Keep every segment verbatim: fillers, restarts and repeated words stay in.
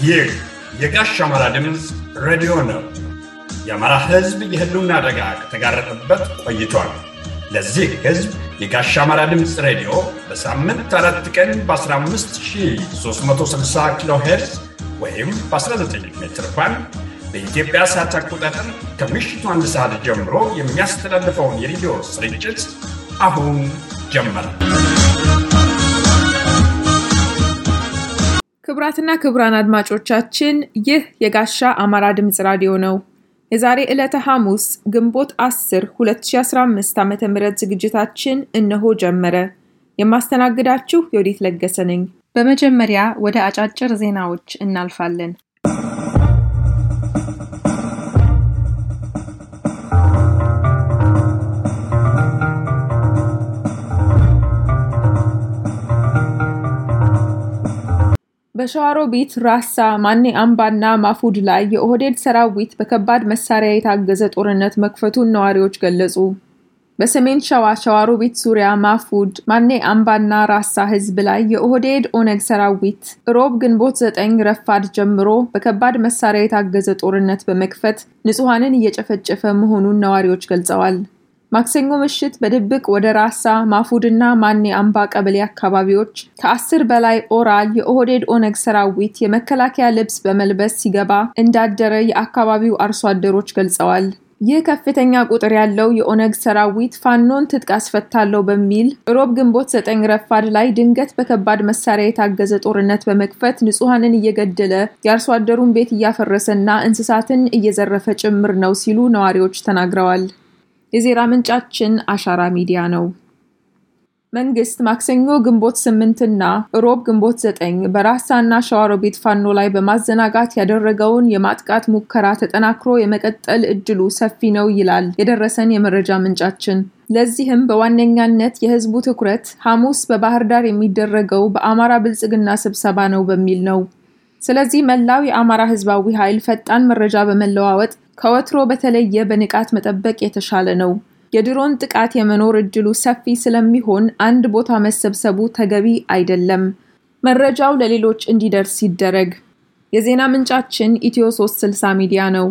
ይህ የጋሽ አማራ ድምፅ ሬዲዮ ነው። የአማራ ሕዝብ የህልውና አደጋ ከተጋረጠበት ቆይቷል። ለዚህ ሕዝብ የጋሽ አማራ ድምፅ ሬዲዮ በሳምንት አራት ቀን በ15360 ኪሎ ሄርዝ ወይም በ19 ሜትር ባንድ በኢትዮጵያ ሰዓት አቆጣጠር ከምሽቱ አንድ ሰዓት ጀምሮ የሚያስተላልፈውን የሬዲዮ ስርጭት አሁን ጀመረ። ክብራትና ክብራን አድማጮቻችን ይህ የጋሻ አማራ ድምጽ ራዲዮ ነው። የዛሬ ዕለተ ሐሙስ ግንቦት አስር ሁለት ሺህ አስራ አምስት ዓመተ ምህረት ዝግጅታችን እነሆ ጀመረ። የማስተናግዳችሁ ዮዲት ለገሰ ነኝ። በመጀመሪያ ወደ አጫጭር ዜናዎች እናልፋለን። በሸዋሮቢት ራሳ ማኔ አምባና ማፉድ ላይ የኦህዴድ ሰራዊት በከባድ መሳሪያ የታገዘ ጦርነት መክፈቱን ነዋሪዎች ገለጹ። በሰሜን ሸዋ ሸዋሮቢት ዙሪያ ማፉድ ማኔ አምባና ራሳ ህዝብ ላይ የኦህዴድ ኦነግ ሰራዊት ሮብ ግንቦት ዘጠኝ ረፋድ ጀምሮ በከባድ መሳሪያ የታገዘ ጦርነት በመክፈት ንጹሃንን እየጨፈጨፈ መሆኑን ነዋሪዎች ገልጸዋል። ማክሰኞ ምሽት በድብቅ ወደ ራሳ ማፉድና ማኔ አምባ ቀበሌ አካባቢዎች ከአስር በላይ ኦራል የኦህዴድ ኦነግ ሰራዊት የመከላከያ ልብስ በመልበስ ሲገባ እንዳደረ የአካባቢው አርሶ አደሮች ገልጸዋል። ይህ ከፍተኛ ቁጥር ያለው የኦነግ ሰራዊት ፋኖን ትጥቅ አስፈታለሁ በሚል ሮብ ግንቦት ዘጠኝ ረፋድ ላይ ድንገት በከባድ መሳሪያ የታገዘ ጦርነት በመክፈት ንጹሃንን እየገደለ የአርሶ አደሩን ቤት እያፈረሰና እንስሳትን እየዘረፈ ጭምር ነው ሲሉ ነዋሪዎች ተናግረዋል። የዜና ምንጫችን አሻራ ሚዲያ ነው። መንግስት ማክሰኞ ግንቦት ስምንት እና ሮብ ግንቦት ዘጠኝ በራሳና ሸዋሮቢት ፋኖ ላይ በማዘናጋት ያደረገውን የማጥቃት ሙከራ ተጠናክሮ የመቀጠል እድሉ ሰፊ ነው ይላል የደረሰን የመረጃ ምንጫችን። ለዚህም በዋነኛነት የህዝቡ ትኩረት ሐሙስ በባህር ዳር የሚደረገው በአማራ ብልጽግና ስብሰባ ነው በሚል ነው። ስለዚህ መላው የአማራ ህዝባዊ ኃይል ፈጣን መረጃ በመለዋወጥ ከወትሮ በተለየ በንቃት መጠበቅ የተሻለ ነው። የድሮን ጥቃት የመኖር እድሉ ሰፊ ስለሚሆን አንድ ቦታ መሰብሰቡ ተገቢ አይደለም። መረጃው ለሌሎች እንዲደርስ ይደረግ። የዜና ምንጫችን ኢትዮ ሶስት ስልሳ ሚዲያ ነው።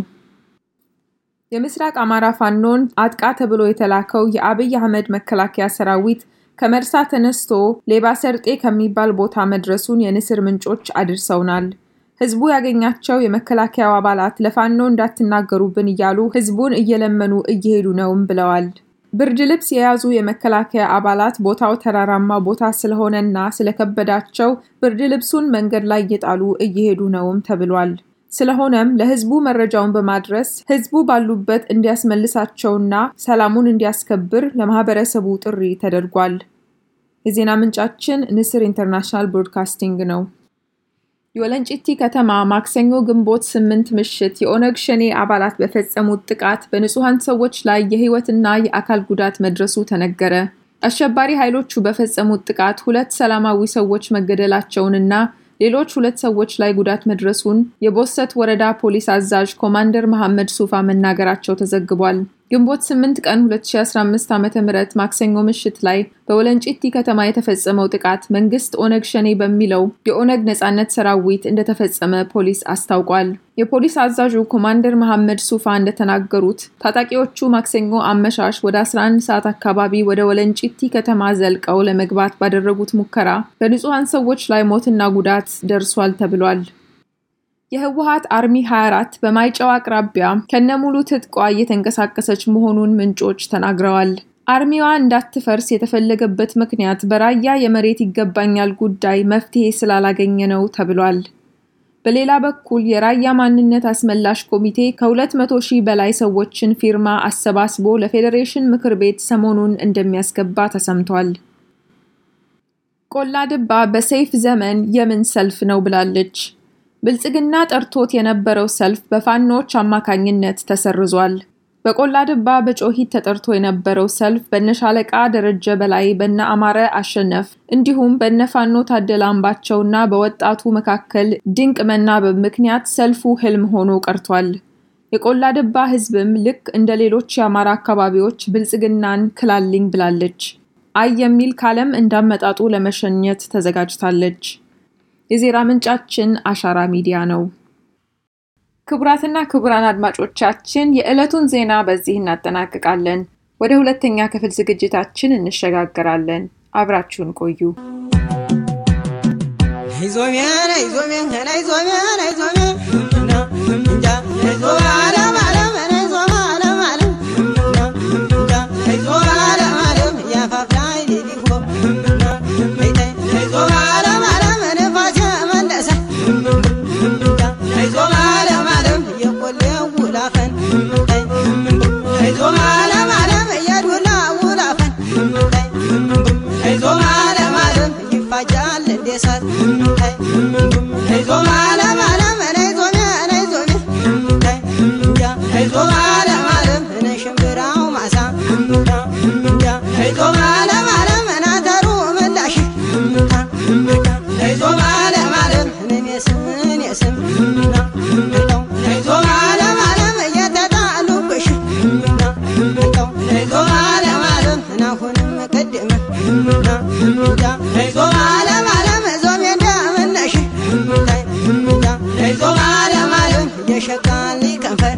የምስራቅ አማራ ፋኖን አጥቃ ተብሎ የተላከው የአብይ አህመድ መከላከያ ሰራዊት ከመርሳ ተነስቶ ሌባ ሰርጤ ከሚባል ቦታ መድረሱን የንስር ምንጮች አድርሰውናል። ህዝቡ ያገኛቸው የመከላከያው አባላት ለፋኖ እንዳትናገሩብን እያሉ ህዝቡን እየለመኑ እየሄዱ ነውም ብለዋል። ብርድ ልብስ የያዙ የመከላከያ አባላት ቦታው ተራራማ ቦታ ስለሆነና ስለከበዳቸው ብርድ ልብሱን መንገድ ላይ እየጣሉ እየሄዱ ነውም ተብሏል። ስለሆነም ለህዝቡ መረጃውን በማድረስ ህዝቡ ባሉበት እንዲያስመልሳቸውና ሰላሙን እንዲያስከብር ለማህበረሰቡ ጥሪ ተደርጓል። የዜና ምንጫችን ንስር ኢንተርናሽናል ብሮድካስቲንግ ነው። የወለንጪቲ ከተማ ማክሰኞ ግንቦት ስምንት ምሽት የኦነግ ሸኔ አባላት በፈጸሙት ጥቃት በንጹሃን ሰዎች ላይ የህይወትና የአካል ጉዳት መድረሱ ተነገረ። አሸባሪ ኃይሎቹ በፈጸሙት ጥቃት ሁለት ሰላማዊ ሰዎች መገደላቸውንና ሌሎች ሁለት ሰዎች ላይ ጉዳት መድረሱን የቦሰት ወረዳ ፖሊስ አዛዥ ኮማንደር መሐመድ ሱፋ መናገራቸው ተዘግቧል። ግንቦት ስምንት ቀን ሁለት ሺህ አስራ አምስት ዓመተ ምህረት ማክሰኞ ምሽት ላይ በወለንጪቲ ከተማ የተፈጸመው ጥቃት መንግስት ኦነግ ሸኔ በሚለው የኦነግ ነጻነት ሰራዊት እንደተፈጸመ ፖሊስ አስታውቋል። የፖሊስ አዛዡ ኮማንደር መሐመድ ሱፋ እንደተናገሩት ታጣቂዎቹ ማክሰኞ አመሻሽ ወደ አስራ አንድ ሰዓት አካባቢ ወደ ወለንጪቲ ከተማ ዘልቀው ለመግባት ባደረጉት ሙከራ በንጹሃን ሰዎች ላይ ሞትና ጉዳት ደርሷል ተብሏል። የህወሓት አርሚ ሃያ አራት በማይጨው አቅራቢያ ከነሙሉ ትጥቋ እየተንቀሳቀሰች መሆኑን ምንጮች ተናግረዋል። አርሚዋ እንዳትፈርስ የተፈለገበት ምክንያት በራያ የመሬት ይገባኛል ጉዳይ መፍትሄ ስላላገኘ ነው ተብሏል። በሌላ በኩል የራያ ማንነት አስመላሽ ኮሚቴ ከሁለት መቶ ሺህ በላይ ሰዎችን ፊርማ አሰባስቦ ለፌዴሬሽን ምክር ቤት ሰሞኑን እንደሚያስገባ ተሰምቷል። ቆላ ድባ በሰይፍ ዘመን የምን ሰልፍ ነው ብላለች። ብልጽግና ጠርቶት የነበረው ሰልፍ በፋኖች አማካኝነት ተሰርዟል። በቆላ ድባ በጮሂት ተጠርቶ የነበረው ሰልፍ በነሻለቃ ደረጀ በላይ በነ አማረ አሸነፍ እንዲሁም በነፋኖ ታደለ አምባቸውና በወጣቱ መካከል ድንቅ መናበብ ምክንያት ሰልፉ ህልም ሆኖ ቀርቷል። የቆላ ድባ ህዝብም ልክ እንደ ሌሎች የአማራ አካባቢዎች ብልጽግናን ክላልኝ ብላለች። አይ የሚል ካለም እንዳመጣጡ ለመሸኘት ተዘጋጅታለች። የዜና ምንጫችን አሻራ ሚዲያ ነው። ክቡራትና ክቡራን አድማጮቻችን የዕለቱን ዜና በዚህ እናጠናቅቃለን። ወደ ሁለተኛ ክፍል ዝግጅታችን እንሸጋገራለን። አብራችሁን ቆዩ። አይዞሚያ አይዞሚያ አይዞሚያ አይዞሚያ እንጃ አይዞማ አለም አለም አይዞማ አለም አለም እንጃ አይዞማ አለም አለም ያፋፍላይ ሊሊፎ አይዞማ አለም አለም ነፋስ መለሰ እንጃ አይዞማ አለም አለም የቆሌው ውላፈን አይዞማ አለም አለም የዱላ ውላፈን አይዞማ አለም አለም ይፋጃል እንደሳት አይዞማ አለም አለም አይዞማ አይዞማ አይዞማ አለም አለም ነሽምብራው ማሳ አይዞማ አለም አለም ናተሩ ምላሽ አይዞማ አለም አለም እኔስም እኔስም አይዞማ አለም አለም እየተጣሉብሽ አይዞማ አለም አለም ናሁንም ቀደመ አይዞማ አለም አለም ዞም እንደምነሽ አይዞማ አለም አለም የሸቃል ከንፈር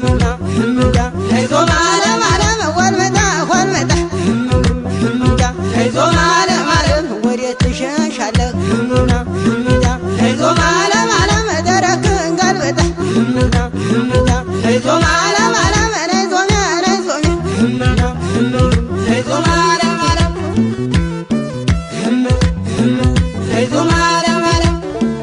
አይዞማ አለም አለም ወልመጣ ወልመጣ አይዞማ አለም አለም ወዴት ትሸሻለህ አይዞማ አለም አለም ደረክን ገልበጣ አይዞማ አለም አለም አይዞማ አይዞማ አይዞማ አለም አለም አይዞማ አለም አለም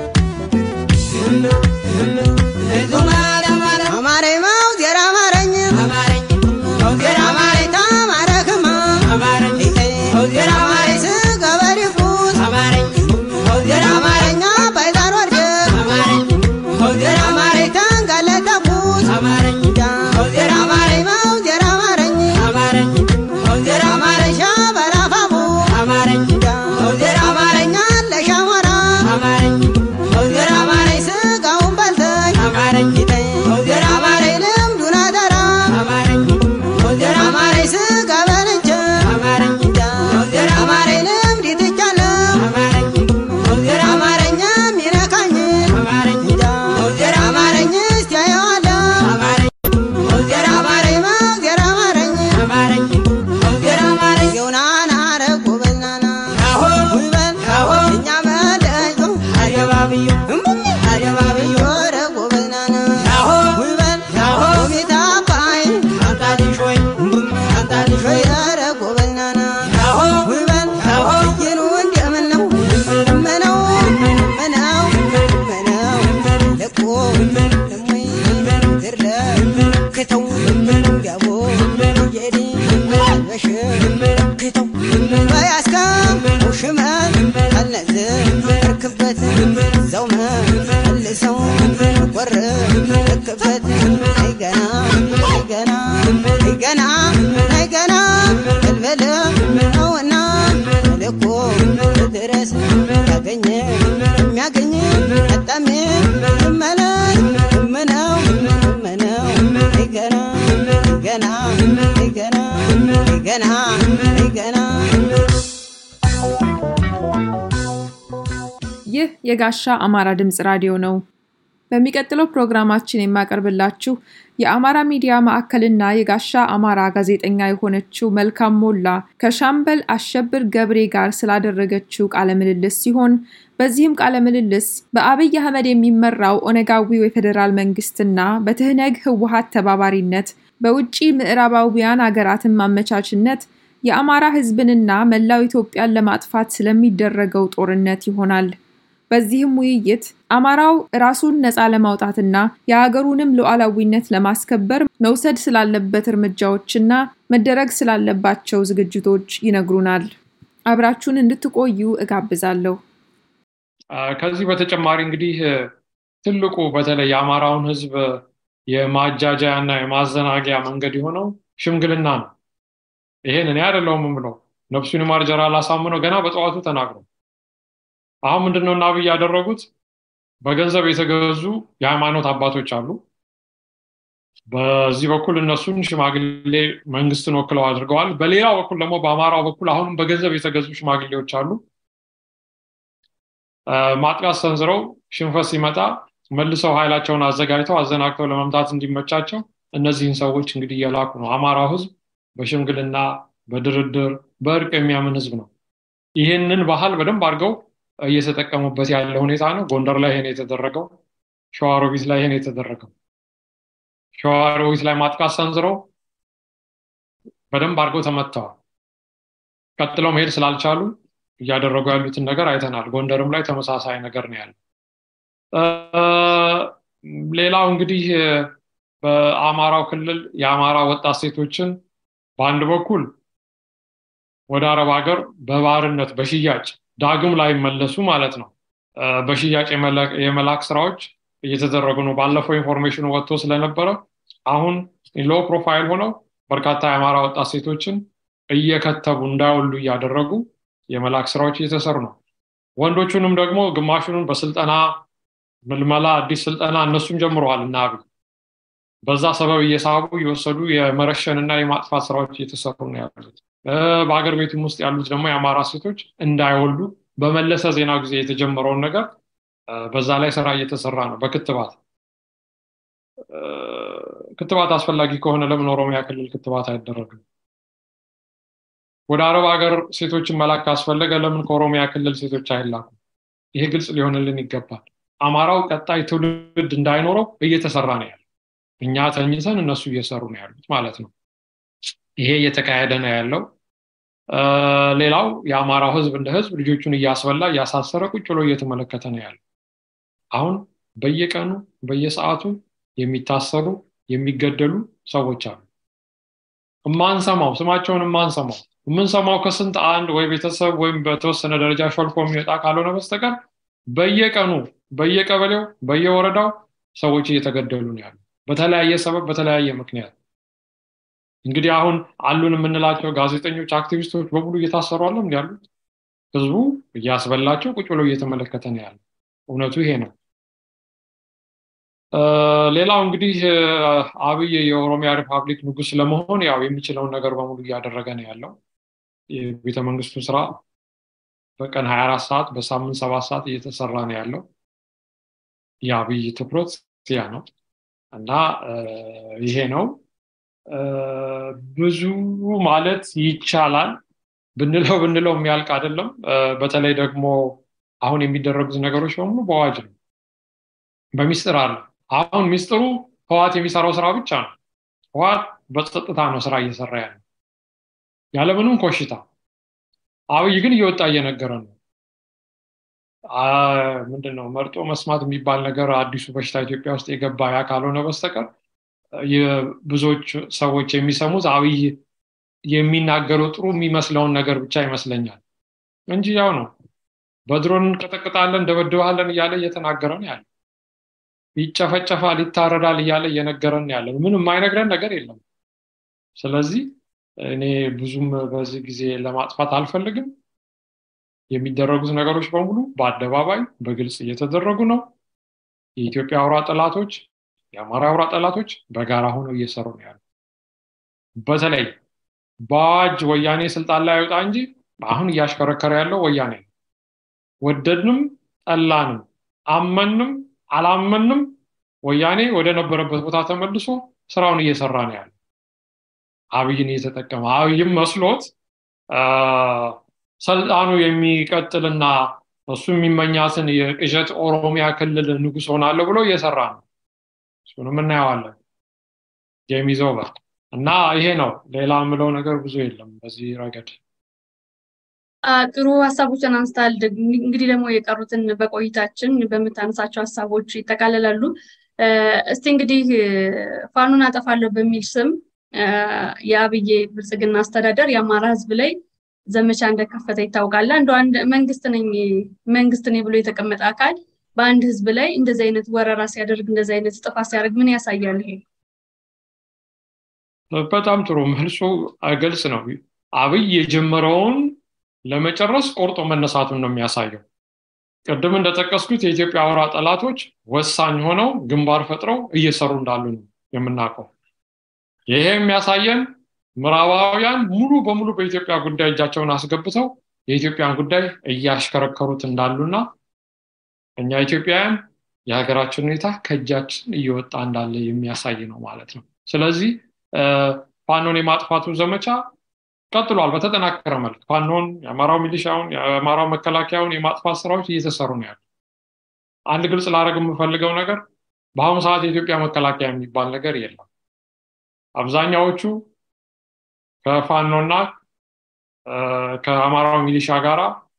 አይዞማ አለም አለም አማረኝ ማውዜራ አማረኝ አማረኝ ማውዜራ አማረኝ ታማረክማ አማረኝ ማውዜራ አማረኝ ስገበሪፉት አማረኝ ማውዜራ አማረኝ ባይዛር ወርደ አማረኝ ማውዜራ አማረኝ ተንጋለተፉት አማረኝ ማውዜራ አማረኝ ማውዜራ አማረኝ አማረኝ ማውዜራ አማረኝ ሻበራፋቡ አማረኝ ማውዜራ አማረኝ ለሻወራ አማረኝ ማውዜራ አማረኝ ስጋውን በልተኝ አማረኝ ማውዜራ አማረኝ ልምዱን አደራ አማረኝ ማውዜራ አማረኝ ስጋ በልቼ አማረኝ ማውዜራ አማረኝ ልምድ ይትቻለሁ አማረኝ ማውዜራ አማረኝ የሚነካኝ አማረኝ ማውዜራ አማረኝ እስቲ አየዋለሁ አማረኝ ማውዜራ አማረኝ ማውዜራ አማረኝ አማረኝ ማውዜራ አማረኝ የውናና ረጎ በልናና ውይበል እኛ መለጆ አደባብዮ አደባብዮ ረጎ በልናና ውይበል ሚታ ባይ አንታሊሾይ አንታሊሾይ ረጎ በልናና ውይበል ይኑ እንደምነው ምነው ምነው ምነው ለቆ ለሙይ ድርለ ከተው ያቦ የዲ በሽ ከተው በያስከም ሽመል አለዘ ርክበት ዘውመ ልሰው ወር ርክበት አይገና አይገና አይገና አይገና ልበለ ነውና ለቆ ድረስ ያገኘ የሚያገኝ አጣሜ መለይ ምነው ምነው አይገና አይገና አይገና አይገና አይገና ይህ የጋሻ አማራ ድምጽ ራዲዮ ነው። በሚቀጥለው ፕሮግራማችን የማቀርብላችሁ የአማራ ሚዲያ ማዕከልና የጋሻ አማራ ጋዜጠኛ የሆነችው መልካም ሞላ ከሻምበል አሸብር ገብሬ ጋር ስላደረገችው ቃለ ምልልስ ሲሆን በዚህም ቃለ ምልልስ በአብይ አህመድ የሚመራው ኦነጋዊው የፌደራል መንግስትና በትህነግ ህወሓት ተባባሪነት በውጪ ምዕራባውያን አገራትን ማመቻችነት የአማራ ህዝብንና መላው ኢትዮጵያን ለማጥፋት ስለሚደረገው ጦርነት ይሆናል። በዚህም ውይይት አማራው ራሱን ነፃ ለማውጣትና የሀገሩንም ሉዓላዊነት ለማስከበር መውሰድ ስላለበት እርምጃዎችና መደረግ ስላለባቸው ዝግጅቶች ይነግሩናል። አብራችሁን እንድትቆዩ እጋብዛለሁ። ከዚህ በተጨማሪ እንግዲህ ትልቁ በተለይ የአማራውን ህዝብ የማጃጃያና የማዘናጊያ መንገድ የሆነው ሽምግልና ነው። ይሄን እኔ አይደለሁም የምለው ነፍሱን ይማር ጀነራል አሳምነው ገና በጠዋቱ ተናግረው አሁን ምንድነው እና አብይ ያደረጉት በገንዘብ የተገዙ የሃይማኖት አባቶች አሉ። በዚህ በኩል እነሱን ሽማግሌ መንግስትን ወክለው አድርገዋል። በሌላ በኩል ደግሞ በአማራው በኩል አሁንም በገንዘብ የተገዙ ሽማግሌዎች አሉ። ማጥቃት ሰንዝረው ሽንፈት ሲመጣ መልሰው ኃይላቸውን አዘጋጅተው አዘናግተው ለመምታት እንዲመቻቸው እነዚህን ሰዎች እንግዲህ እየላኩ ነው። አማራው ህዝብ በሽምግልና በድርድር በእርቅ የሚያምን ህዝብ ነው። ይህንን ባህል በደንብ አድርገው እየተጠቀሙበት ያለ ሁኔታ ነው። ጎንደር ላይ ይሄን የተደረገው፣ ሸዋሮቢት ላይ ይሄን የተደረገው። ሸዋሮቢት ላይ ማጥቃት ሰንዝረው በደንብ አድርገው ተመተዋል። ቀጥለው መሄድ ስላልቻሉ እያደረጉ ያሉትን ነገር አይተናል። ጎንደርም ላይ ተመሳሳይ ነገር ነው ያለው። ሌላው እንግዲህ በአማራው ክልል የአማራ ወጣት ሴቶችን በአንድ በኩል ወደ አረብ ሀገር በባርነት በሽያጭ ዳግም ላይ መለሱ ማለት ነው። በሽያጭ የመላክ ስራዎች እየተደረጉ ነው። ባለፈው ኢንፎርሜሽኑ ወጥቶ ስለነበረ አሁን ሎ ፕሮፋይል ሆነው በርካታ የአማራ ወጣት ሴቶችን እየከተቡ እንዳይወልዱ እያደረጉ የመላክ ስራዎች እየተሰሩ ነው። ወንዶቹንም ደግሞ ግማሹንም በስልጠና ምልመላ አዲስ ስልጠና እነሱም ጀምረዋል እና አብይ በዛ ሰበብ እየሳቡ እየወሰዱ የመረሸንና የማጥፋት ስራዎች እየተሰሩ ነው ያሉት። በአገር ቤቱም ውስጥ ያሉት ደግሞ የአማራ ሴቶች እንዳይወልዱ በመለሰ ዜናው ጊዜ የተጀመረውን ነገር በዛ ላይ ስራ እየተሰራ ነው። በክትባት ክትባት አስፈላጊ ከሆነ ለምን ኦሮሚያ ክልል ክትባት አይደረግም? ወደ አረብ ሀገር ሴቶችን መላክ ካስፈለገ ለምን ከኦሮሚያ ክልል ሴቶች አይላኩም? ይሄ ግልጽ ሊሆንልን ይገባል። አማራው ቀጣይ ትውልድ እንዳይኖረው እየተሰራ ነው ያለው። እኛ ተኝተን እነሱ እየሰሩ ነው ያሉት ማለት ነው። ይሄ እየተካሄደ ነው ያለው። ሌላው የአማራው ህዝብ እንደ ህዝብ ልጆቹን እያስበላ እያሳሰረ ቁጭ ብሎ እየተመለከተ ነው ያለው። አሁን በየቀኑ በየሰዓቱ የሚታሰሩ የሚገደሉ ሰዎች አሉ። ማንሰማው ስማቸውን ማንሰማው የምንሰማው ከስንት አንድ ወይ ቤተሰብ ወይም በተወሰነ ደረጃ ሾልኮ የሚወጣ ካልሆነ በስተቀር በየቀኑ በየቀበሌው በየወረዳው ሰዎች እየተገደሉ ነው ያሉት በተለያየ ሰበብ በተለያየ ምክንያት። እንግዲህ አሁን አሉን የምንላቸው ጋዜጠኞች አክቲቪስቶች በሙሉ እየታሰሩ አይደል እንዴ ያሉት? ህዝቡ እያስበላቸው ቁጭ ብሎ እየተመለከተ ነው ያለው። እውነቱ ይሄ ነው። ሌላው እንግዲህ አብይ የኦሮሚያ ሪፐብሊክ ንጉስ ለመሆን ያው የሚችለውን ነገር በሙሉ እያደረገ ነው ያለው። የቤተ መንግስቱ ስራ በቀን ሀያ አራት ሰዓት በሳምንት ሰባት ሰዓት እየተሰራ ነው ያለው። የአብይ ትኩረት ያ ነው እና ይሄ ነው። ብዙ ማለት ይቻላል ብንለው ብንለው የሚያልቅ አይደለም። በተለይ ደግሞ አሁን የሚደረጉት ነገሮች በሙሉ በአዋጅ ነው፣ በሚስጥር አለ። አሁን ሚስጥሩ ህወሓት የሚሰራው ስራ ብቻ ነው። ህወሓት በጸጥታ ነው ስራ እየሰራ ያለው ያለምንም ኮሽታ። አብይ ግን እየወጣ እየነገረ ነው። ምንድነው መርጦ መስማት የሚባል ነገር አዲሱ በሽታ ኢትዮጵያ ውስጥ የገባ ያ ካልሆነ በስተቀር የብዙዎች ሰዎች የሚሰሙት አብይ የሚናገረው ጥሩ የሚመስለውን ነገር ብቻ ይመስለኛል እንጂ ያው ነው። በድሮን እንቀጠቅጣለን ደበድባለን እያለ እየተናገረ ነው ያለው። ይጨፈጨፋል ይታረዳል እያለ እየነገረን ያለ ምንም አይነግረን ነገር የለም። ስለዚህ እኔ ብዙም በዚህ ጊዜ ለማጥፋት አልፈልግም። የሚደረጉት ነገሮች በሙሉ በአደባባይ በግልጽ እየተደረጉ ነው። የኢትዮጵያ አውራ ጠላቶች የአማራ አውራ ጠላቶች በጋራ ሆነው እየሰሩ ነው ያሉት። በተለይ በአዋጅ ወያኔ ስልጣን ላይ አይወጣ እንጂ አሁን እያሽከረከረ ያለው ወያኔ ወደድንም ጠላንም አመንም አላመንም ወያኔ ወደ ነበረበት ቦታ ተመልሶ ስራውን እየሰራ ነው ያለው። አብይን እየተጠቀመ አብይም መስሎት ሰልጣኑ የሚቀጥልና እሱ የሚመኛትን የቅዠት ኦሮሚያ ክልል ንጉስ ሆናለሁ ብሎ እየሰራ ነው። እሱንም እናየዋለን። ጌም ኢዝ ኦቨር እና ይሄ ነው። ሌላ ምለው ነገር ብዙ የለም በዚህ ረገድ። ጥሩ ሐሳቦችን አንስታል። እንግዲህ ደግሞ የቀሩትን በቆይታችን በመታነሳቸው ሐሳቦች ይተካለላሉ። እስቲ እንግዲህ ፋኑን አጠፋለሁ በሚል ስም የአብይ ብልጽግና አስተዳደር የአማራ ህዝብ ላይ ዘመቻ እንደከፈተ ይታወቃል። እንደው አንድ መንግስት ነኝ መንግስት ነኝ ብሎ የተቀመጠ አካል በአንድ ህዝብ ላይ እንደዚህ አይነት ወረራ ሲያደርግ እንደዚህ አይነት ጥፋት ሲያደርግ ምን ያሳያል? ይሄ በጣም ጥሩ መልሶ ግልጽ ነው። አብይ የጀመረውን ለመጨረስ ቆርጦ መነሳቱን ነው የሚያሳየው። ቀደም እንደተጠቀስኩት የኢትዮጵያ አውራ ጠላቶች ወሳኝ ሆነው ግንባር ፈጥረው እየሰሩ እንዳሉ ነው የምናውቀው። ይሄ የሚያሳየን ምዕራባውያን ሙሉ በሙሉ በኢትዮጵያ ጉዳይ እጃቸውን አስገብተው የኢትዮጵያን ጉዳይ እያሽከረከሩት እንዳሉና እኛ ኢትዮጵያውያን የሀገራችን ሁኔታ ከእጃችን እየወጣ እንዳለ የሚያሳይ ነው ማለት ነው። ስለዚህ ፋኖን የማጥፋቱ ዘመቻ ቀጥሏል በተጠናከረ መልክ። ፋኖን፣ የአማራው ሚሊሻውን፣ የአማራው መከላከያውን የማጥፋት ስራዎች እየተሰሩ ነው ያሉት። አንድ ግልጽ ላደርግ የምፈልገው ነገር በአሁኑ ሰዓት የኢትዮጵያ መከላከያ የሚባል ነገር የለም። አብዛኛዎቹ ከፋኖና ከአማራው ሚሊሻ ጋራ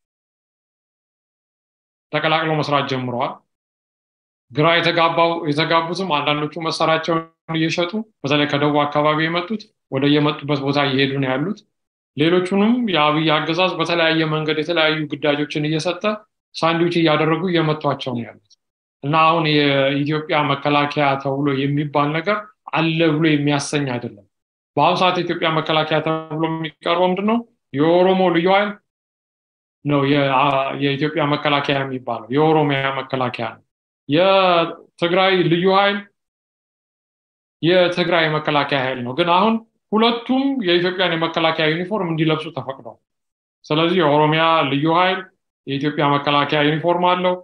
ተቀላቅለው መስራት ጀምረዋል። ግራ የተጋባው የተጋቡትም አንዳንዶቹ መሳሪያቸውን እየሸጡ በተለይ ከደቡብ አካባቢ የመጡት ወደ የመጡበት ቦታ እየሄዱ ነው ያሉት። ሌሎቹንም የአብይ አገዛዝ በተለያየ መንገድ የተለያዩ ግዳጆችን እየሰጠ ሳንድዊች እያደረጉ እየመቷቸው ነው ያሉት እና አሁን የኢትዮጵያ መከላከያ ተብሎ የሚባል ነገር አለ ብሎ የሚያሰኝ አይደለም። በአሁኑ ሰዓት የኢትዮጵያ መከላከያ ተብሎ የሚቀርበው ምንድነው? የኦሮሞ ልዩ ኃይል ነው የኢትዮጵያ መከላከያ የሚባለው፣ የኦሮሚያ መከላከያ ነው። የትግራይ ልዩ ኃይል የትግራይ መከላከያ ኃይል ነው። ግን አሁን ሁለቱም የኢትዮጵያን የመከላከያ ዩኒፎርም እንዲለብሱ ተፈቅዷል። ስለዚህ የኦሮሚያ ልዩ ኃይል የኢትዮጵያ መከላከያ ዩኒፎርም አለው፣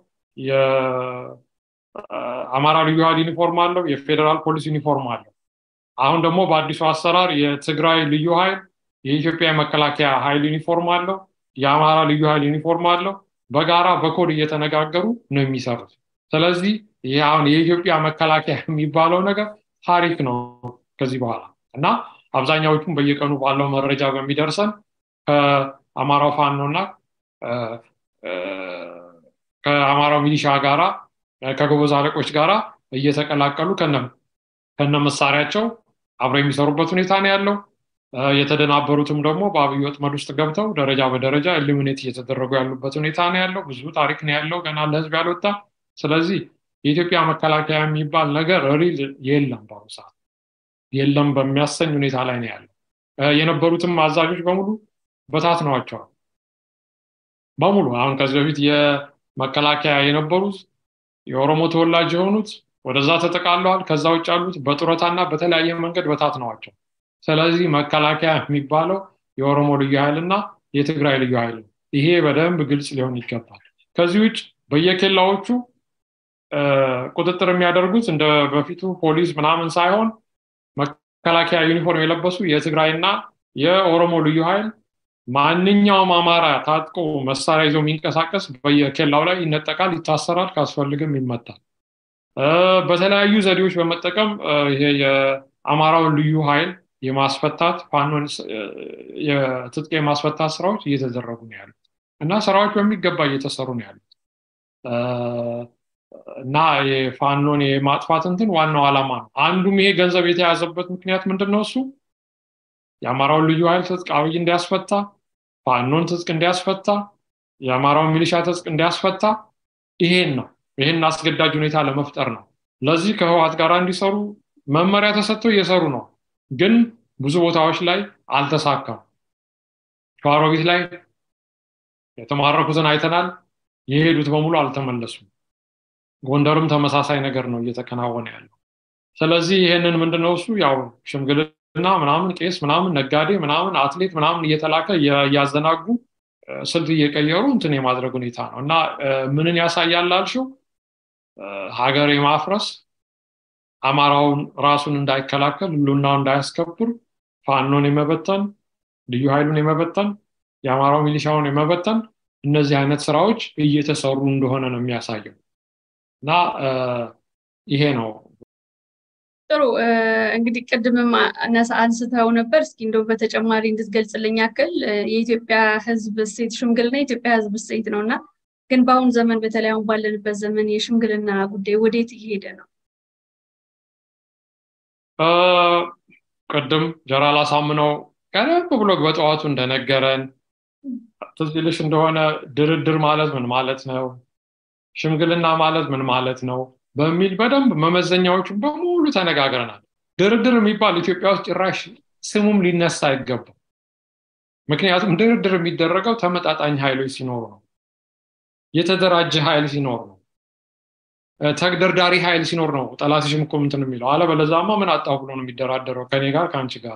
የአማራ ልዩ ኃይል ዩኒፎርም አለው፣ የፌዴራል ፖሊስ ዩኒፎርም አለው። አሁን ደግሞ በአዲሱ አሰራር የትግራይ ልዩ ኃይል የኢትዮጵያ መከላከያ ኃይል ዩኒፎርም አለው፣ የአማራ ልዩ ኃይል ዩኒፎርም አለው። በጋራ በኮድ እየተነጋገሩ ነው የሚሰሩት። ስለዚህ ይሄ አሁን የኢትዮጵያ መከላከያ የሚባለው ነገር ታሪክ ነው ከዚህ በኋላ እና አብዛኛዎቹም በየቀኑ ባለው መረጃ በሚደርሰን ከአማራው ፋኖና ከአማራው ሚሊሻ ጋራ ከጎበዝ አለቆች ጋራ እየተቀላቀሉ ከነም ከነ መሳሪያቸው አብረው የሚሰሩበት ሁኔታ ነው ያለው። የተደናበሩትም ደግሞ በአብይ ወጥመድ ውስጥ ገብተው ደረጃ በደረጃ ኤሊሚኔት እየተደረጉ ያሉበት ሁኔታ ነው ያለው። ብዙ ታሪክ ነው ያለው ገና ለህዝብ ያልወጣ። ስለዚህ የኢትዮጵያ መከላከያ የሚባል ነገር ሪል የለም፣ በአሁኑ ሰዓት የለም በሚያሰኝ ሁኔታ ላይ ነው ያለው። የነበሩትም አዛዦች በሙሉ በታትነዋቸዋል በሙሉ። አሁን ከዚህ በፊት የመከላከያ የነበሩት የኦሮሞ ተወላጅ የሆኑት ወደዛ ተጠቃለዋል። ከዛ ውጭ ያሉት በጡረታና በተለያየ መንገድ በታትነዋቸው። ስለዚህ መከላከያ የሚባለው የኦሮሞ ልዩ ኃይልና የትግራይ ልዩ ኃይል ነው። ይሄ በደንብ ግልጽ ሊሆን ይገባል። ከዚህ ውጭ በየኬላዎቹ ቁጥጥር የሚያደርጉት እንደ በፊቱ ፖሊስ ምናምን ሳይሆን መከላከያ ዩኒፎርም የለበሱ የትግራይና የኦሮሞ ልዩ ኃይል ማንኛውም አማራ ታጥቆ መሳሪያ ይዞ የሚንቀሳቀስ በየኬላው ላይ ይነጠቃል፣ ይታሰራል፣ ካስፈልግም ይመታል። በተለያዩ ዘዴዎች በመጠቀም ይሄ የአማራውን ልዩ ኃይል የማስፈታት ፋኖን የትጥቅ የማስፈታት ስራዎች እየተደረጉ ነው ያሉት እና ስራዎች በሚገባ እየተሰሩ ነው ያሉት እና የፋኖን የማጥፋት እንትን ዋናው ዓላማ ነው። አንዱም ይሄ ገንዘብ የተያዘበት ምክንያት ምንድነው? እሱ የአማራውን ልዩ ኃይል ትጥቅ አብይ እንዲያስፈታ፣ ፋኖን ትጥቅ እንዲያስፈታ፣ የአማራውን ሚሊሻ ትጥቅ እንዲያስፈታ ይሄን ነው። ይሄን አስገዳጅ ሁኔታ ለመፍጠር ነው። ለዚህ ከህወሓት ጋር እንዲሰሩ መመሪያ ተሰጥተው እየሰሩ ነው። ግን ብዙ ቦታዎች ላይ አልተሳካም። ሸዋሮቢት ላይ የተማረኩትን አይተናል። የሄዱት በሙሉ አልተመለሱም። ጎንደርም ተመሳሳይ ነገር ነው እየተከናወነ ያለው። ስለዚህ ይሄንን ምንድነው እሱ ያው ሽምግልና ምናምን ቄስ ምናምን ነጋዴ ምናምን አትሌት ምናምን እየተላከ ያዘናጉ ስልት እየቀየሩ እንትን የማድረግ ሁኔታ ነው እና ምንን ያሳያል አልሽው? ሀገር የማፍረስ አማራውን ራሱን እንዳይከላከል ሁሉናው እንዳያስከብር ፋኖን የመበተን ልዩ ኃይሉን የመበተን የአማራው ሚሊሻውን የመበተን እነዚህ አይነት ስራዎች እየተሰሩ እንደሆነ ነው የሚያሳየው እና ይሄ ነው። ጥሩ እንግዲህ ቅድምም አንስተው ነበር። እስኪ እንደው በተጨማሪ እንድትገልጽልኝ ያክል የኢትዮጵያ ህዝብ እሴት ሽምግልና የኢትዮጵያ ህዝብ እሴት ነውና ግን በአሁን ዘመን በተለይ አሁን ባለንበት ዘመን የሽምግልና ጉዳይ ወዴት እየሄደ ነው? ቅድም ጀራል አሳምነው ቀደም ብሎ በጠዋቱ እንደነገረን ትዝ ይልሽ እንደሆነ ድርድር ማለት ምን ማለት ነው፣ ሽምግልና ማለት ምን ማለት ነው በሚል በደንብ መመዘኛዎችን በሙሉ ተነጋግረናል። ድርድር የሚባል ኢትዮጵያ ውስጥ ጭራሽ ስሙም ሊነሳ አይገባም። ምክንያቱም ድርድር የሚደረገው ተመጣጣኝ ኃይሎች ሲኖሩ ነው፣ የተደራጀ ኃይል ሲኖር ነው፣ ተግደርዳሪ ኃይል ሲኖር ነው። ጠላትሽም እኮ እንትን የሚለው አለበለዚያማ ምን አጣው ብሎ ነው የሚደራደረው ከኔ ጋር ከአንቺ ጋር።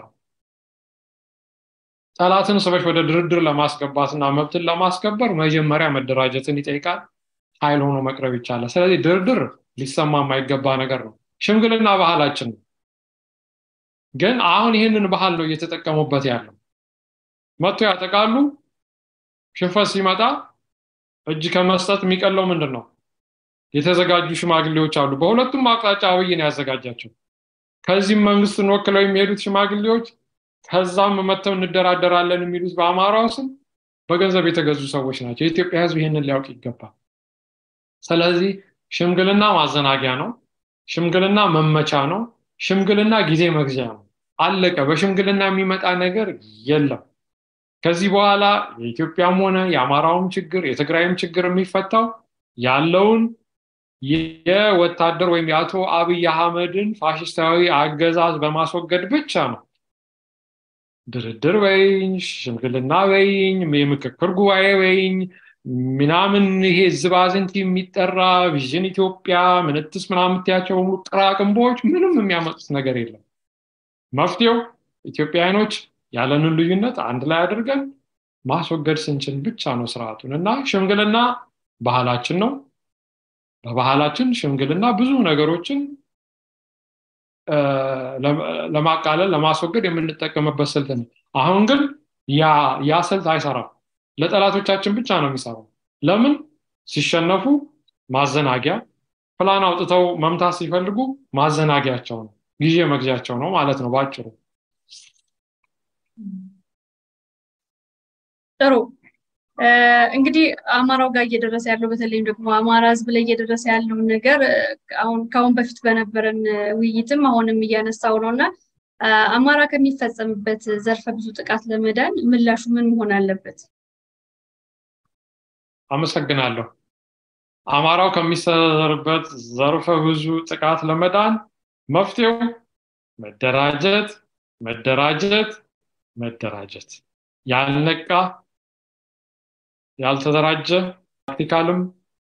ጠላትን ሰበሽ ወደ ድርድር ለማስገባትና መብትን ለማስከበር መጀመሪያ መደራጀትን ይጠይቃል፣ ኃይል ሆኖ መቅረብ ይቻላል። ስለዚህ ድርድር ሊሰማ የማይገባ ነገር ነው። ሽምግልና ባህላችን ነው። ግን አሁን ይህንን ባህል ነው እየተጠቀሙበት ያለው። መጥቶ ያጠቃሉ። ሽንፈት ሲመጣ እጅ ከመስጠት የሚቀለው ምንድነው? የተዘጋጁ ሽማግሌዎች አሉ። በሁለቱም አቅጣጫ አብይን ያዘጋጃቸው። ከዚህም መንግስትን ወክለው የሚሄዱት ሽማግሌዎች ከዛም መተው እንደራደራለን የሚሉት በአማራው ስም በገንዘብ የተገዙ ሰዎች ናቸው። የኢትዮጵያ ሕዝብ ይሄንን ሊያውቅ ይገባል። ስለዚህ ሽምግልና ማዘናጊያ ነው። ሽምግልና መመቻ ነው። ሽምግልና ጊዜ መግዣ ነው። አለቀ። በሽምግልና የሚመጣ ነገር የለም። ከዚህ በኋላ የኢትዮጵያም ሆነ የአማራውም ችግር የትግራይም ችግር የሚፈታው ያለውን የወታደር ወይም የአቶ አብይ አህመድን ፋሽስታዊ አገዛዝ በማስወገድ ብቻ ነው። ድርድር በይኝ፣ ሽምግልና በይኝ፣ የምክክር ጉባኤ በይኝ ምናምን ይሄ ዝባዝንት የሚጠራ ቪዥን ኢትዮጵያ ምንትስ ምናምን ትያቸው ሙሉ ጥራቅምቦች ምንም የሚያመጡት ነገር የለም። መፍትሄው ኢትዮጵያውያኖች ያለንን ልዩነት አንድ ላይ አድርገን ማስወገድ ስንችል ብቻ ነው ስርዓቱን። እና ሽምግልና ባህላችን ነው። በባህላችን ሽምግልና ብዙ ነገሮችን ለማቃለል ለማስወገድ የምንጠቀምበት ስልት ነው። አሁን ግን ያ ያ ስልት አይሰራም። ለጠላቶቻችን ብቻ ነው የሚሰራው። ለምን? ሲሸነፉ ማዘናጊያ፣ ፕላን አውጥተው መምታት ሲፈልጉ ማዘናጊያቸው ነው፣ ጊዜ መግዣቸው ነው ማለት ነው ባጭሩ። ጥሩ። እንግዲህ አማራው ጋር እየደረሰ ያለው በተለይም ደግሞ አማራ ህዝብ ላይ እየደረሰ ያለው ነገር አሁን ካሁን በፊት በነበረን ውይይትም አሁንም እያነሳው ነውና አማራ ከሚፈጸምበት ዘርፈ ብዙ ጥቃት ለመዳን ምላሹ ምን መሆን አለበት? አመሰግናለሁ። አማራው ከሚሰነዘርበት ዘርፈ ብዙ ጥቃት ለመዳን መፍትሄው መደራጀት መደራጀት መደራጀት ያልነቃ ያልተደራጀ ፕራክቲካልም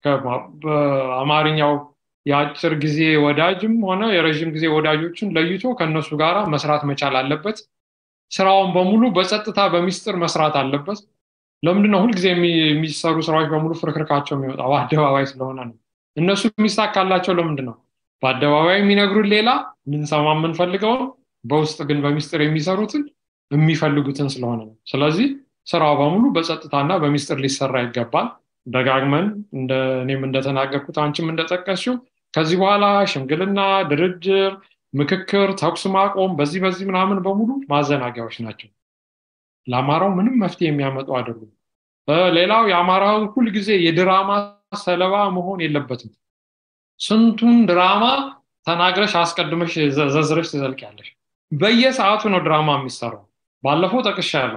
በአማርኛው የአጭር ጊዜ ወዳጅም ሆነ የረጅም ጊዜ ወዳጆችን ለይቶ ከነሱ ጋር መስራት መቻል አለበት። ስራውን በሙሉ በጸጥታ በሚስጥር መስራት አለበት። ለምንድነው ሁሉ ጊዜ የሚሰሩ ስራዎች በሙሉ ፍርክርካቸው የሚወጣው? አደባባይ ስለሆነ ነው። እነሱ የሚሳካላቸው ለምንድነው? በአደባባይ የሚነግሩን ሌላ ልንሰማ የምንፈልገው፣ በውስጥ ግን በሚስጥር የሚሰሩትን የሚፈልጉትን ስለሆነ ነው። ስለዚህ ስራው በሙሉ በጸጥታና በሚስጥር ሊሰራ ይገባል። ደጋግመን እንደ እኔም እንደተናገርኩት አንቺም እንደጠቀስሽው ከዚህ በኋላ ሽምግልና፣ ድርድር፣ ምክክር፣ ተኩስ ማቆም በዚህ በዚህ ምናምን በሙሉ ማዘናጊያዎች ናቸው። ለአማራው ምንም መፍትሄ የሚያመጡ አይደሉም። ሌላው የአማራው ሁሉ ጊዜ የድራማ ሰለባ መሆን የለበትም። ስንቱን ድራማ ተናግረሽ አስቀድመሽ ዘዝረሽ ትዘልቂያለሽ። በየሰዓቱ ነው ድራማ የሚሰራው። ባለፈው ጠቅሻለሁ።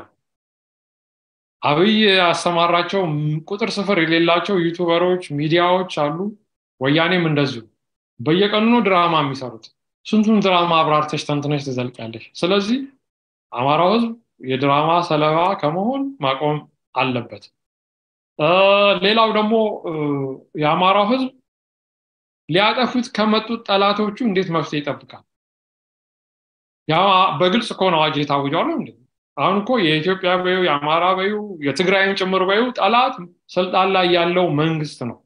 አብይ ያሰማራቸው ቁጥር ስፍር የሌላቸው ዩቲዩበሮች ሚዲያዎች አሉ። ወያኔም እንደዚሁ በየቀኑ ነው ድራማ የሚሰሩት። ስንቱን ድራማ አብራርተሽ ተንትነሽ ትዘልቂያለሽ። ስለዚህ አማራው ህዝብ የድራማ ሰለባ ከመሆን ማቆም አለበት። ሌላው ደግሞ የአማራው ህዝብ ሊያጠፉት ከመጡት ጠላቶቹ እንዴት መፍትሄ ይጠብቃል? ያ በግልጽ እኮ ነው አዋጅ የታወጀው እንዴ? አሁን እኮ የኢትዮጵያ በዩ የአማራ በዩ የትግራይም ጭምር በዩ ጠላት ስልጣን ላይ ያለው መንግስት ነው።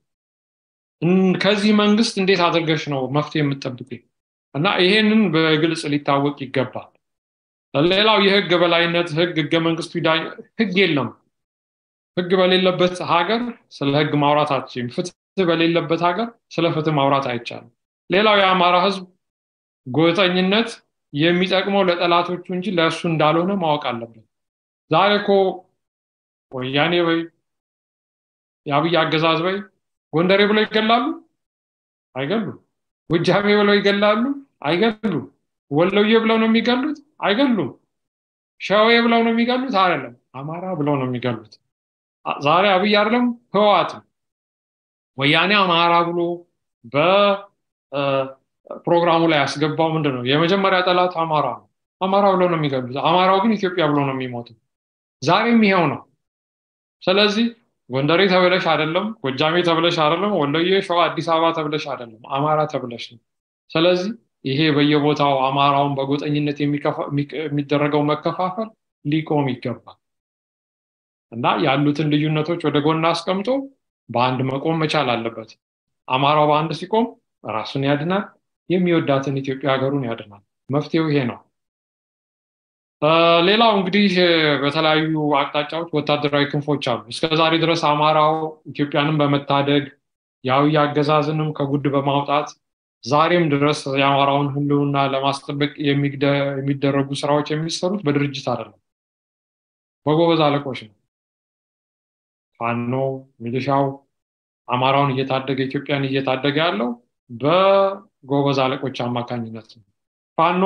ከዚህ መንግስት እንዴት አድርገሽ ነው መፍትሄ የምትጠብቂው? እና ይሄንን በግልጽ ሊታወቅ ይገባል። ሌላው የህግ በላይነት ህግ ህገ መንግስቱ ህግ የለም። ህግ በሌለበት ሀገር ስለ ህግ ማውራት አትችይም። ፍትህ በሌለበት ሀገር ስለ ፍትህ ማውራት አይቻልም። ሌላው የአማራ ህዝብ ጎጠኝነት የሚጠቅመው ለጠላቶቹ እንጂ ለእሱ እንዳልሆነ ማወቅ አለበት። ዛሬ እኮ ወያኔ ወይ የአብይ አገዛዝ ወይ ጎንደሬ ብለው ይገላሉ? አይገሉም። ጎጃሜ ብለው ይገላሉ? አይገሉም። ወሎዬ ብለው ነው የሚገሉት? አይገሉም። ሸዋዬ ብለው ነው የሚገሉት? አይደለም፣ አማራ ብለው ነው የሚገሉት። ዛሬ አብይ አይደለም ህወሓት ወያኔ አማራ ብሎ በ ፕሮግራሙ ላይ ያስገባው ምንድነው? የመጀመሪያ ጠላት አማራ ነው። አማራ ብለው ነው የሚገሉት። አማራው ግን ኢትዮጵያ ብለው ነው የሚሞተው። ዛሬም ይሄው ነው። ስለዚህ ጎንደሬ ተብለሽ አይደለም፣ ጎጃሜ ተብለሽ አይደለም፣ ወሎዬ፣ ሸዋ፣ አዲስ አበባ ተብለሽ አይደለም፣ አማራ ተብለሽ ነው። ስለዚህ ይሄ በየቦታው አማራውን በጎጠኝነት የሚደረገው መከፋፈል ሊቆም ይገባል እና ያሉትን ልዩነቶች ወደ ጎን አስቀምጦ በአንድ መቆም መቻል አለበት። አማራው በአንድ ሲቆም ራሱን ያድናል፣ የሚወዳትን ኢትዮጵያ ሀገሩን ያድናል። መፍትሄው ይሄ ነው። ሌላው እንግዲህ በተለያዩ አቅጣጫዎች ወታደራዊ ክንፎች አሉ። እስከዛሬ ድረስ አማራው ኢትዮጵያንም በመታደግ ያው ያገዛዝንም ከጉድ በማውጣት ዛሬም ድረስ የአማራውን ህልውና ለማስጠበቅ የሚደረጉ ስራዎች የሚሰሩት በድርጅት አይደለም፣ በጎበዝ አለቆች ነው። ፋኖ ሚሊሻው አማራውን እየታደገ ኢትዮጵያን እየታደገ ያለው በጎበዝ አለቆች አማካኝነት ነው። ፋኖ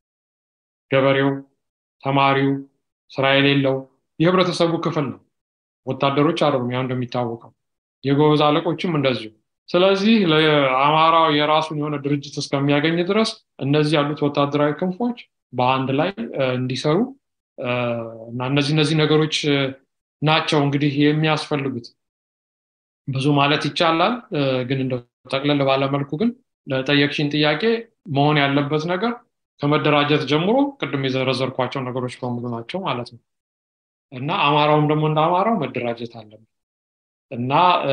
ገበሬው፣ ተማሪው፣ ስራ የሌለው የህብረተሰቡ ክፍል ነው። ወታደሮች አይደሉም ያው እንደሚታወቀው፣ የጎበዝ አለቆችም እንደዚሁ። ስለዚህ ለአማራው የራሱን የሆነ ድርጅት እስከሚያገኝ ድረስ እነዚህ ያሉት ወታደራዊ ክንፎች በአንድ ላይ እንዲሰሩ እና እነዚህ እነዚህ ነገሮች ናቸው እንግዲህ የሚያስፈልጉት። ብዙ ማለት ይቻላል፣ ግን እንደው ጠቅለል ባለ መልኩ ግን ለጠየቅሽን ጥያቄ መሆን ያለበት ነገር ከመደራጀት ጀምሮ ቅድም የዘረዘርኳቸው ነገሮች በሙሉ ናቸው ማለት ነው። እና አማራውም ደግሞ እንደ አማራው መደራጀት አለበት እና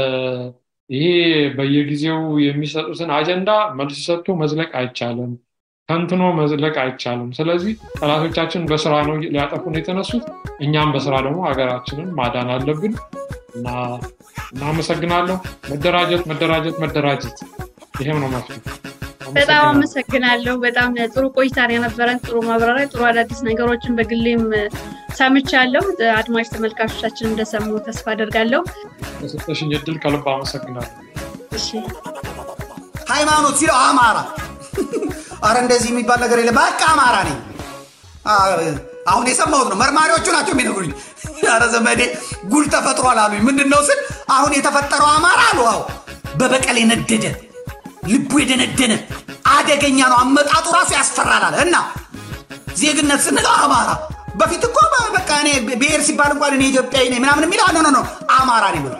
ይሄ በየጊዜው የሚሰጡትን አጀንዳ መልስ ሰጥቶ መዝለቅ አይቻልም፣ ተንትኖ መዝለቅ አይቻልም። ስለዚህ ጠላቶቻችን በስራ ነው ሊያጠፉን የተነሱት፣ እኛም በስራ ደግሞ ሀገራችንን ማዳን አለብን እና እናመሰግናለሁ። መደራጀት መደራጀት መደራጀት ይሄም ነው ማለት ነው። በጣም አመሰግናለሁ። በጣም ጥሩ ቆይታ የነበረን፣ ጥሩ ማብራሪያ፣ ጥሩ አዳዲስ ነገሮችን በግሌም ሰምቻለሁ። አድማጭ ተመልካቾቻችን እንደሰሙ ተስፋ አደርጋለሁ። ስለተሰጠሽኝ እድል ከልብ አመሰግናለሁ። እሺ ሃይማኖት ሲለው አማራ አረ እንደዚህ የሚባል ነገር የለም፣ በቃ አማራ ነኝ። አሁን የሰማሁት ነው፣ መርማሪዎቹ ናቸው የሚነግሩኝ። አረ ዘመዴ ጉል ተፈጥሯል አሉኝ። ምንድነው ስል አሁን የተፈጠረው አማራ አሉ። አዎ በበቀል የነደደ ልቡ የደነደነ አደገኛ ነው፣ አመጣጡ ራሱ ያስፈራል አለ። እና ዜግነት ስንለው አማራ በፊት እኮ በቃ እኔ ብሔር ሲባል እንኳን እኔ ኢትዮጵያዊ ነኝ ምናምን የሚለው ነው ነው አማራ ነኝ ብሎ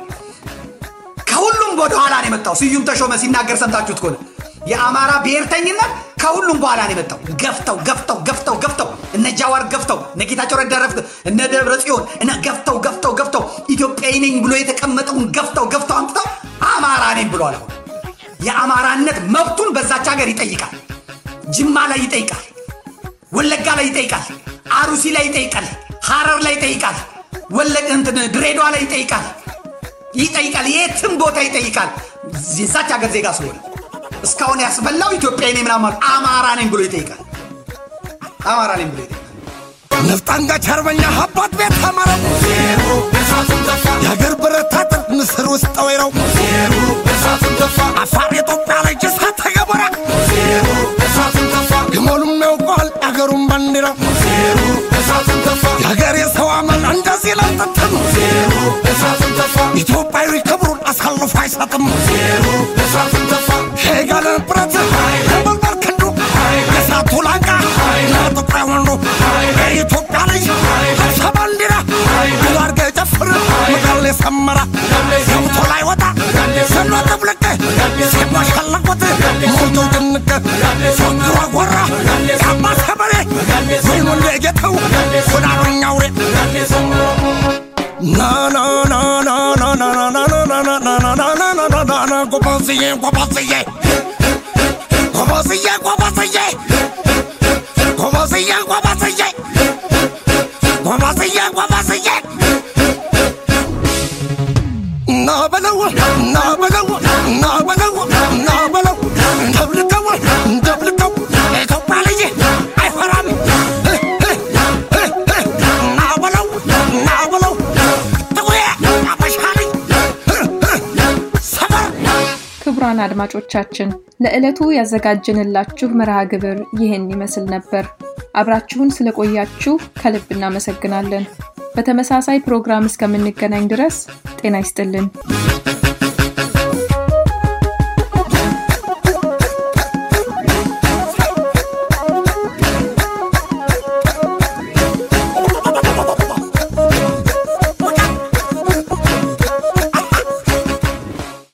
ከሁሉም ወደ ኋላ ነው የመጣው። ስዩም ተሾመ ሲናገር ሰምታችሁት ከሆነ የአማራ ብሔርተኝነት ከሁሉም በኋላ ነው የመጣው። ገፍተው ገፍተው ገፍተው ገፍተው እነ ጃዋር ገፍተው እነ ጌታቸው ረዳ ረፍት እነ ደብረ ጽዮን እነ ገፍተው ገፍተው ገፍተው ኢትዮጵያዊ ነኝ ብሎ የተቀመጠውን ገፍተው ገፍተው አምጥተው አማራ ነኝ ብሎ አለ። የአማራነት መብቱን በዛች ሀገር ይጠይቃል። ጅማ ላይ ይጠይቃል፣ ወለጋ ላይ ይጠይቃል፣ አሩሲ ላይ ይጠይቃል፣ ሐረር ላይ ይጠይቃል፣ ወለጋ እንትን ድሬዳዋ ላይ ይጠይቃል ይጠይቃል የትም ቦታ ይጠይቃል። የዛች ሀገር ዜጋ ስለሆነ እስካሁን ያስበላው ኢትዮጵያዊ ነኝ ምናምን አማራ ነኝ ብሎ ይጠይቃል። አማራ ነኝ ብሎ ይጠይቃል። ነፍጣንጋ ቸርበኛ ሀባት ቤት አማራ የሀገር ብረታት ምስር ውስጥ ጠወይረው አፋር ኢትዮጵያ ላይ ጅሳ ተገበራ ግሞሉም ያውቀዋል አገሩን ባንዲራ የሀገር የሰው አመል እንደዚህ ለጥትም ኢትዮጵያዊ ክብሩን አሳልፎ አይሰጥም። ሄጋለን ብረት ለመልበር ክንዱ የሳቱ ላንቃ ለጥቁር ወንዱ የኢትዮጵያ ልጅ ሀብሳ ባንዲራ ድል አድርገ ጨፍር ምድር ሰመራ ሰውቶ ላይ ወጣ ሰኖ ጥብልቅ ሲሟሸለቁት ሞልቶ ድንቅ ፎንግሯ ጎራ ያማ ሰበሬ ወይኑ ለጌተው ሁናሩኛ ውሬ na na na na na na na na na na na na na na na na na go pasiye go pasiye go pasiye go pasiye go pasiye go pasiye go pasiye go pasiye na balaw na balaw na balaw na balaw tablukaw tablukaw to paliye ay haram ክቡራን አድማጮቻችን ለዕለቱ ያዘጋጀንላችሁ መርሃ ግብር ይህን ይመስል ነበር። አብራችሁን ስለቆያችሁ ከልብ እናመሰግናለን። በተመሳሳይ ፕሮግራም እስከምንገናኝ ድረስ ጤና ይስጥልን።